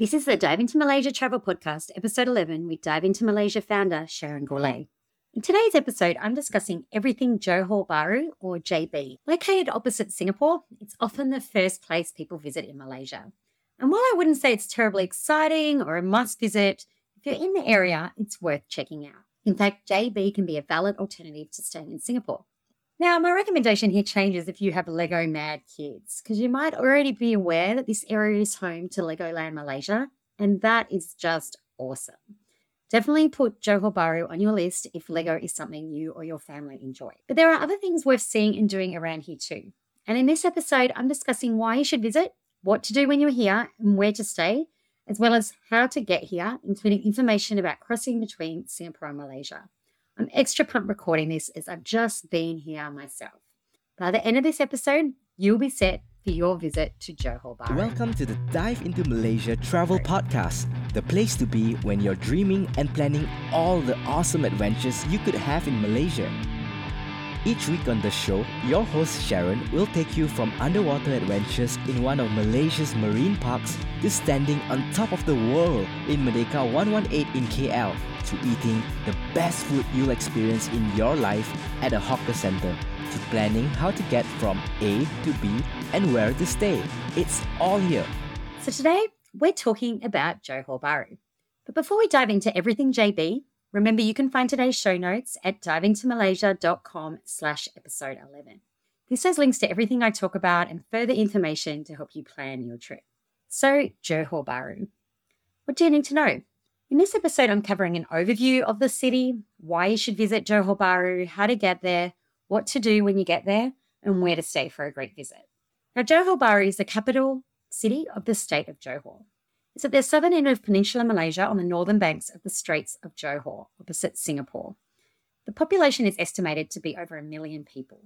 This is the Dive into Malaysia Travel Podcast, episode 11, with Dive into Malaysia founder Sharon Gourlay. In today's episode, I'm discussing everything Johor Bahru, or JB. Located opposite Singapore, it's often the first place people visit in Malaysia. And while I wouldn't say it's terribly exciting or a must visit, if you're in the area, it's worth checking out. In fact, JB can be a valid alternative to staying in Singapore. Now, my recommendation here changes if you have Lego mad kids, because you might already be aware that this area is home to Legoland Malaysia, and that is just awesome. Definitely put Johor Bahru on your list if Lego is something you or your family enjoy. But there are other things worth seeing and doing around here too. And in this episode, I'm discussing why you should visit, what to do when you're here, and where to stay, as well as how to get here, including information about crossing between Singapore and Malaysia. I'm extra pumped recording this as I've just been here myself. By the end of this episode, you'll be set for your visit to Johor Bahru. Welcome to the Dive into Malaysia Travel Podcast, the place to be when you're dreaming and planning all the awesome adventures you could have in Malaysia. Each week on the show, your host Sharon will take you from underwater adventures in one of Malaysia's marine parks to standing on top of the world in Merdeka 118 in KL, to eating the best food you'll experience in your life at a hawker center, to planning how to get from A to B and where to stay. It's all here. So today, we're talking about Johor Bahru. But before we dive into everything JB, remember you can find today's show notes at divingtomalaysia.com/episode 11. This has links to everything I talk about and further information to help you plan your trip. So, Johor Bahru. What do you need to know? In this episode, I'm covering an overview of the city, why you should visit Johor Bahru, how to get there, what to do when you get there, and where to stay for a great visit. Now, Johor Bahru is the capital city of the state of Johor. It's at the southern end of Peninsular Malaysia on the northern banks of the Straits of Johor, opposite Singapore. The population is estimated to be over 1 million people.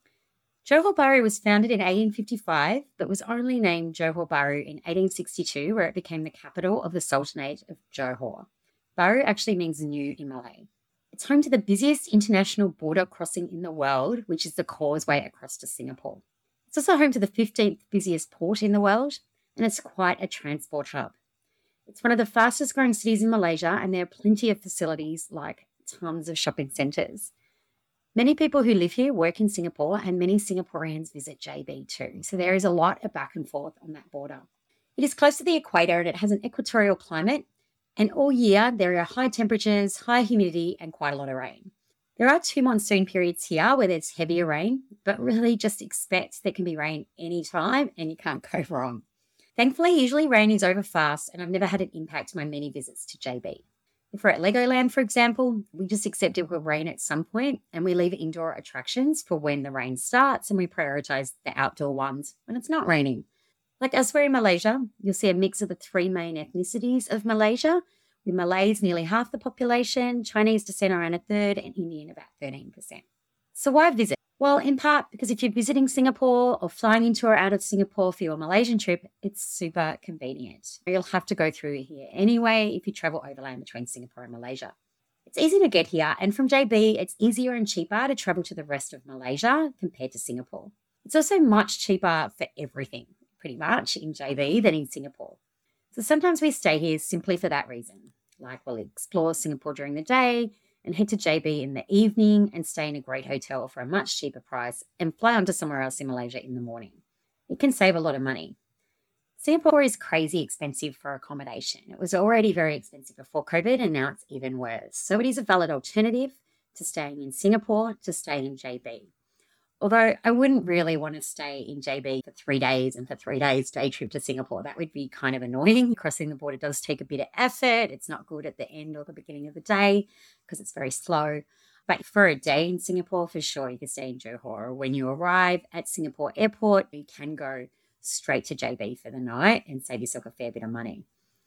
Johor Bahru was founded in 1855, but was only named Johor Bahru in 1862, where it became the capital of the Sultanate of Johor. Bahru actually means new in Malay. It's home to the busiest international border crossing in the world, which is the causeway across to Singapore. It's also home to the 15th busiest port in the world, and it's quite a transport hub. It's one of the fastest growing cities in Malaysia, and there are plenty of facilities like tons of shopping centres. Many people who live here work in Singapore, and many Singaporeans visit JB too, so there is a lot of back and forth on that border. It is close to the equator and it has an equatorial climate, and all year there are high temperatures, high humidity, and quite a lot of rain. There are 2 monsoon periods here where there's heavier rain, but really just expect there can be rain anytime and you can't go wrong. Thankfully, usually rain is over fast, and I've never had it impact my many visits to JB. If we're at Legoland, for example, we just accept it will rain at some point, and we leave indoor attractions for when the rain starts, and we prioritise the outdoor ones when it's not raining. Like elsewhere in Malaysia, you'll see a mix of the 3 main ethnicities of Malaysia, with Malays nearly half the population, Chinese descent around a third, and Indian about 13%. So why visit? Well, in part because if you're visiting Singapore or flying into or out of Singapore for your Malaysian trip, it's super convenient. You'll have to go through here anyway if you travel overland between Singapore and Malaysia. It's easy to get here, and from JB, it's easier and cheaper to travel to the rest of Malaysia compared to Singapore. It's also much cheaper for everything, pretty much, in JB than in Singapore. So sometimes we stay here simply for that reason. Like we'll explore Singapore during the day, and head to JB in the evening and stay in a great hotel for a much cheaper price and fly on to somewhere else in Malaysia in the morning. It can save a lot of money. Singapore is crazy expensive for accommodation. It was already very expensive before COVID, and now it's even worse. So it is a valid alternative to staying in Singapore to stay in JB. Although I wouldn't really want to stay in JB for 3 days and for 3 days day trip to Singapore. That would be kind of annoying. Crossing the border does take a bit of effort. It's not good at the end or the beginning of the day because it's very slow. But for a day in Singapore, for sure, you can stay in Johor. When you arrive at Singapore Airport, you can go straight to JB for the night and save yourself a fair bit of money.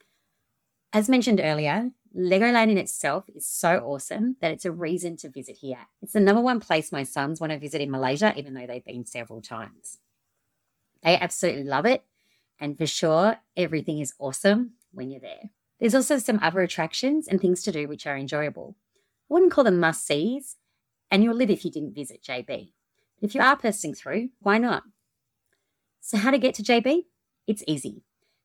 As mentioned earlier, Legoland in itself is so awesome that it's a reason to visit here. It's the number 1 place my sons want to visit in Malaysia, even though they've been several times. They absolutely love it, and for sure, everything is awesome when you're there. There's also some other attractions and things to do which are enjoyable. I wouldn't call them must-sees, and you'll live if you didn't visit JB. But if you are passing through, why not? So how to get to JB? It's easy.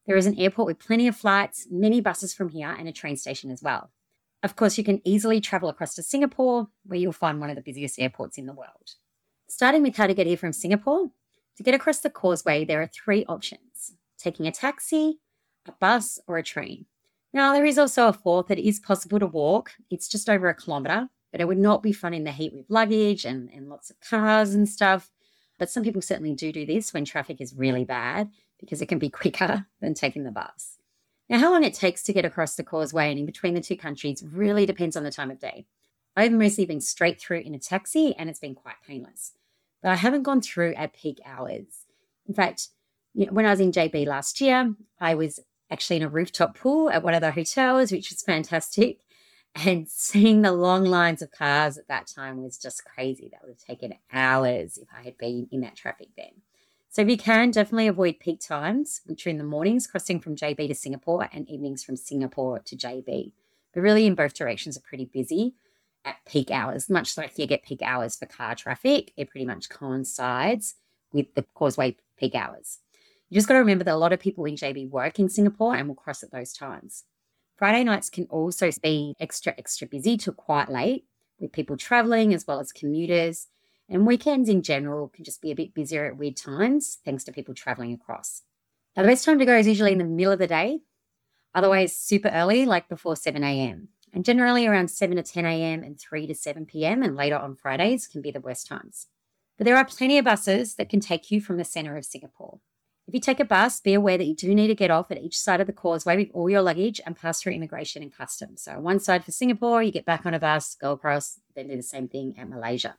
There is an airport with plenty of flights, many buses from here, and a train station as well. Of course, you can easily travel across to Singapore, where you'll find one of the busiest airports in the world. Starting with how to get here from Singapore, to get across the causeway, there are 3 options: taking a taxi, a bus, or a train. Now, there is also a 4th that is possible to walk. It's just over 1 kilometre, but it would not be fun in the heat with luggage and lots of cars and stuff. But some people certainly do this when traffic is really bad because it can be quicker than taking the bus. Now, how long it takes to get across the causeway and in between the 2 countries really depends on the time of day. I've mostly been straight through in a taxi and it's been quite painless. But I haven't gone through at peak hours. In fact, when I was in JB last year, I was actually in a rooftop pool at one of the hotels, which was fantastic. And seeing the long lines of cars at that time was just crazy. That would have taken hours if I had been in that traffic then. So if you can, definitely avoid peak times, which are in the mornings crossing from JB to Singapore and evenings from Singapore to JB. But really in both directions are pretty busy at peak hours. Much like you get peak hours for car traffic, it pretty much coincides with the causeway peak hours. You just got to remember that a lot of people in JB work in Singapore and will cross at those times. Friday nights can also be extra busy till quite late with people travelling as well as commuters. And weekends in general can just be a bit busier at weird times thanks to people travelling across. Now, the best time to go is usually in the middle of the day, otherwise super early, like before 7 a.m. And generally around 7 to 10 a.m. and 3 to 7 p.m. and later on Fridays can be the worst times. But there are plenty of buses that can take you from the centre of Singapore. If you take a bus, be aware that you do need to get off at each side of the causeway with all your luggage and pass through immigration and customs. So one side for Singapore, you get back on a bus, go across, then do the same thing at Malaysia.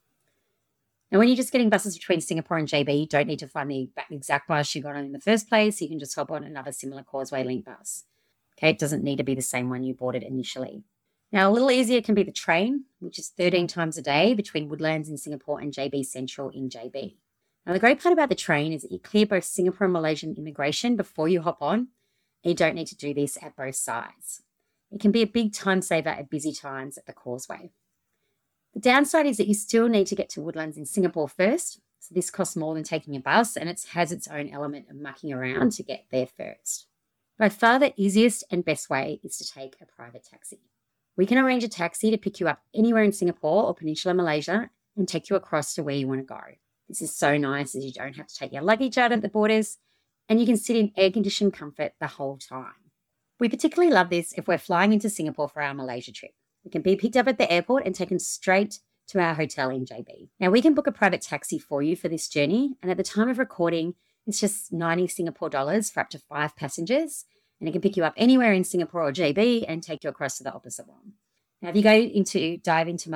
Now, when you're just getting buses between Singapore and JB, you don't need to find the exact bus you got on in the first place. You can just hop on another similar Causeway Link bus. Okay, it doesn't need to be the same one you boarded initially. Now, a little easier can be the train, which is 13 times a day between Woodlands in Singapore and JB Central in JB. Now, the great part about the train is that you clear both Singapore and Malaysian immigration before you hop on, and you don't need to do this at both sides. It can be a big time saver at busy times at the causeway. The downside is that you still need to get to Woodlands in Singapore first, so this costs more than taking a bus, and it has its own element of mucking around to get there first. By far, the easiest and best way is to take a private taxi. We can arrange a taxi to pick you up anywhere in Singapore or Peninsular Malaysia and take you across to where you want to go. This is so nice as you don't have to take your luggage out at the borders and you can sit in air-conditioned comfort the whole time. We particularly love this if we're flying into Singapore for our Malaysia trip. We can be picked up at the airport and taken straight to our hotel in JB. Now, we can book a private taxi for you for this journey, and at the time of recording, it's just 90 Singapore dollars for up to 5 passengers, and it can pick you up anywhere in Singapore or JB and take you across to the opposite one. Now, if you dive into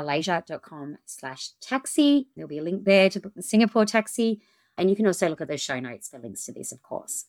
malaysia.com/taxi, there'll be a link there to book the Singapore taxi, and you can also look at the show notes for links to this, of course.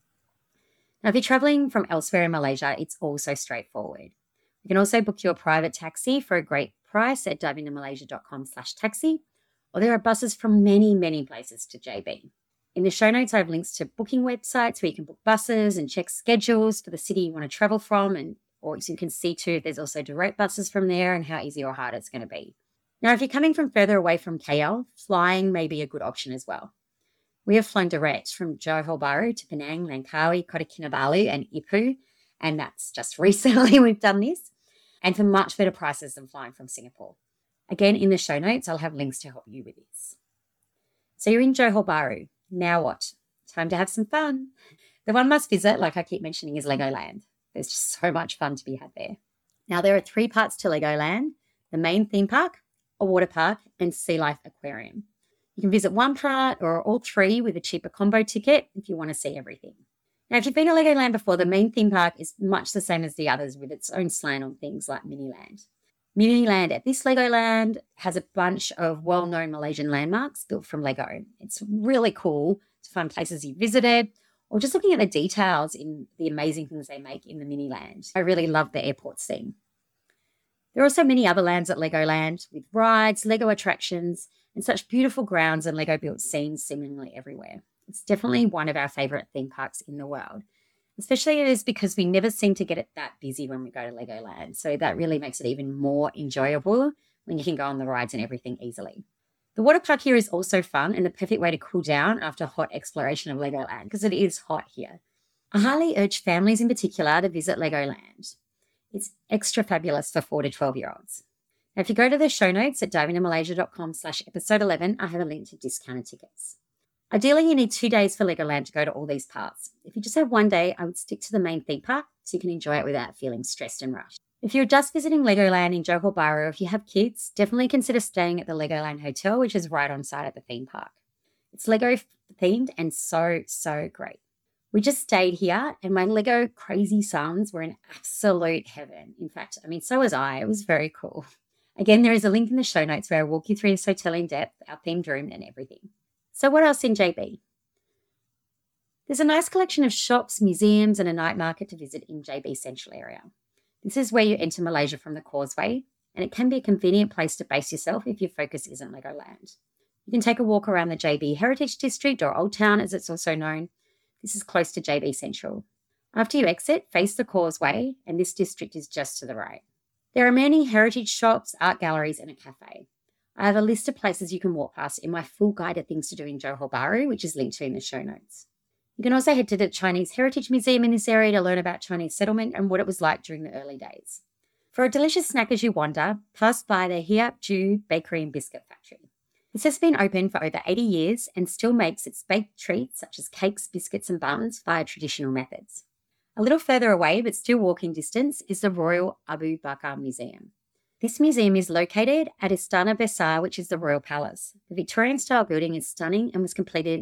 Now, if you're traveling from elsewhere in Malaysia, it's also straightforward. You can also book your private taxi for a great price at diveintomalaysia.com/taxi, or there are buses from many, many places to JB. In the show notes, I have links to booking websites where you can book buses and check schedules for the city you want to travel from, or you can see too if there's also direct buses from there and how easy or hard it's going to be. Now, if you're coming from further away from KL, flying may be a good option as well. We have flown direct from Johor Bahru to Penang, Langkawi, Kota Kinabalu and Ipoh, and that's just recently we've done this, and for much better prices than flying from Singapore. Again, in the show notes, I'll have links to help you with this. So you're in Johor Bahru. Now what? Time to have some fun. The one must visit, like I keep mentioning, is Legoland. There's just so much fun to be had there. Now, there are 3 parts to Legoland: the main theme park, a water park, and Sea Life Aquarium. You can visit one part or all 3 with a cheaper combo ticket if you want to see everything. Now, if you've been to Legoland before, the main theme park is much the same as the others with its own slant on things like Miniland. Miniland at this Legoland has a bunch of well-known Malaysian landmarks built from Lego. It's really cool to find places you visited or just looking at the details in the amazing things they make in the Miniland. I really love the airport scene. There are also many other lands at Legoland with rides, Lego attractions, and such beautiful grounds and Lego-built scenes seemingly everywhere. It's definitely one of our favourite theme parks in the world, especially it is because we never seem to get it that busy when we go to Legoland. So that really makes it even more enjoyable when you can go on the rides and everything easily. The water park here is also fun and the perfect way to cool down after hot exploration of Legoland because it is hot here. I highly urge families in particular to visit Legoland. It's extra fabulous for 4 to 12-year-olds. Now, if you go to the show notes at diveintomalaysia.com/episode 11, I have a link to discounted tickets. Ideally, you need 2 days for Legoland to go to all these parts. If you just have 1 day, I would stick to the main theme park so you can enjoy it without feeling stressed and rushed. If you're just visiting Legoland in Johor Bahru, or if you have kids, definitely consider staying at the Legoland Hotel, which is right on site at the theme park. It's Lego themed and so great. We just stayed here and my Lego crazy sons were in absolute heaven. In fact, so was I. It was very cool. Again, there is a link in the show notes where I walk you through this hotel in depth, our themed room and everything. So what else in JB? There's a nice collection of shops, museums and a night market to visit in JB Central area. This is where you enter Malaysia from the Causeway, and it can be a convenient place to base yourself if your focus isn't Legoland. You can take a walk around the JB Heritage District, or Old Town as it's also known. This is close to JB Central. After you exit, face the Causeway, and this district is just to the right. There are many heritage shops, art galleries and a cafe. I have a list of places you can walk past in my full guide of things to do in Johor Bahru, which is linked to in the show notes. You can also head to the Chinese Heritage Museum in this area to learn about Chinese settlement and what it was like during the early days. For a delicious snack as you wander, pass by the Hiap Ju Bakery and Biscuit Factory. This has been open for over 80 years and still makes its baked treats such as cakes, biscuits and buns via traditional methods. A little further away, but still walking distance, is the Royal Abu Bakar Museum. This museum is located at Istana Besar, which is the Royal Palace. The Victorian-style building is stunning and was completed in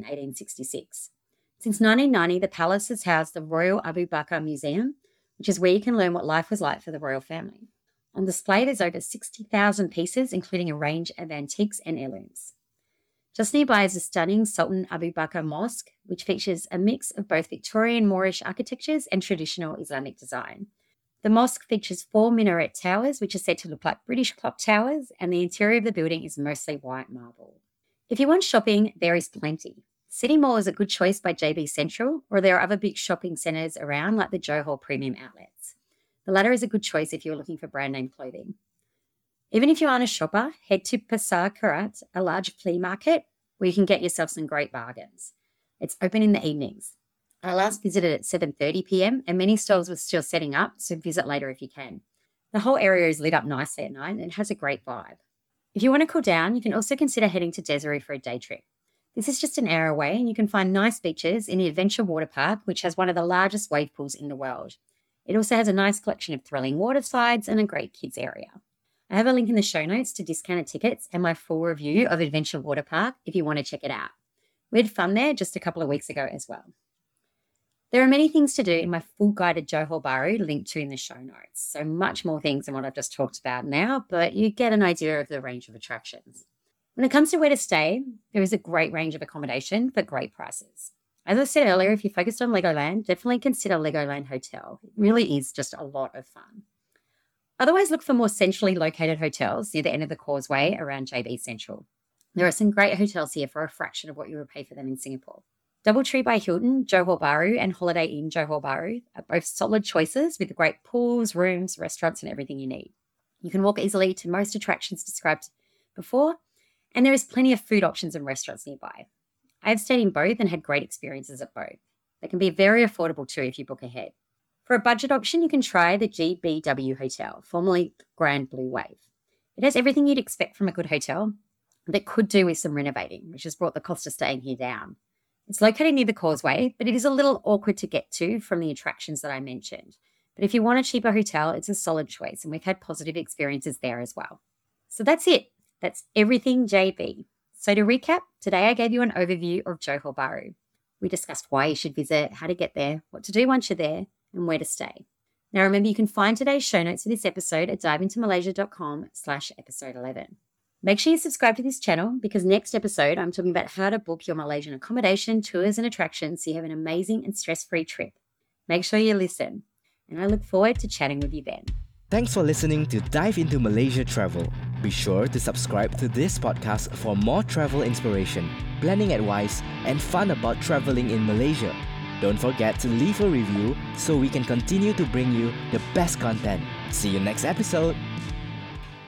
1866. Since 1990, the palace has housed the Royal Abu Bakar Museum, which is where you can learn what life was like for the royal family. On display, there's over 60,000 pieces, including a range of antiques and heirlooms. Just nearby is the stunning Sultan Abu Bakar Mosque, which features a mix of both Victorian Moorish architectures and traditional Islamic design. The mosque features 4 minaret towers, which are said to look like British clock towers, and the interior of the building is mostly white marble. If you want shopping, there is plenty. City Mall is a good choice by JB Central, or there are other big shopping centres around like the Johor Premium Outlets. The latter is a good choice if you're looking for brand name clothing. Even if you aren't a shopper, head to Pasar Karat, a large flea market where you can get yourself some great bargains. It's open in the evenings. I last visited at 7:30 p.m. and many stalls were still setting up, so visit later if you can. The whole area is lit up nicely at night and it has a great vibe. If you want to cool down, you can also consider heading to Desiree for a day trip. This is just an hour away and you can find nice beaches in the Adventure Water Park, which has one of the largest wave pools in the world. It also has a nice collection of thrilling water slides and a great kids area. I have a link in the show notes to discounted tickets and my full review of Adventure Water Park if you want to check it out. We had fun there just a couple of weeks ago as well. There are many things to do in my full guided Johor Bahru linked to in the show notes. So much more things than what I've just talked about now, but you get an idea of the range of attractions. When it comes to where to stay, there is a great range of accommodation for great prices. As I said earlier, if you're focused on Legoland, definitely consider Legoland Hotel. It really is just a lot of fun. Otherwise, look for more centrally located hotels near the end of the Causeway around JB Central. There are some great hotels here for a fraction of what you would pay for them in Singapore. Doubletree by Hilton, Johor Bahru, and Holiday Inn Johor Bahru are both solid choices with great pools, rooms, restaurants, and everything you need. You can walk easily to most attractions described before, and there is plenty of food options and restaurants nearby. I have stayed in both and had great experiences at both. They can be very affordable too if you book ahead. For a budget option, you can try the GBW Hotel, formerly Grand Blue Wave. It has everything you'd expect from a good hotel, but could do with some renovating, which has brought the cost of staying here down. It's located near the Causeway, but it is a little awkward to get to from the attractions that I mentioned. But if you want a cheaper hotel, it's a solid choice, and we've had positive experiences there as well. So that's it. That's everything JB. So to recap, today I gave you an overview of Johor Bahru. We discussed why you should visit, how to get there, what to do once you're there, and where to stay. Now remember, you can find today's show notes for this episode at diveintomalaysia.com/episode 11. Make sure you subscribe to this channel because next episode I'm talking about how to book your Malaysian accommodation, tours and attractions so you have an amazing and stress-free trip. Make sure you listen, and I look forward to chatting with you then. Thanks for listening to Dive into Malaysia Travel. Be sure to subscribe to this podcast for more travel inspiration, planning advice, and fun about traveling in Malaysia. Don't forget to leave a review so we can continue to bring you the best content. See you next episode.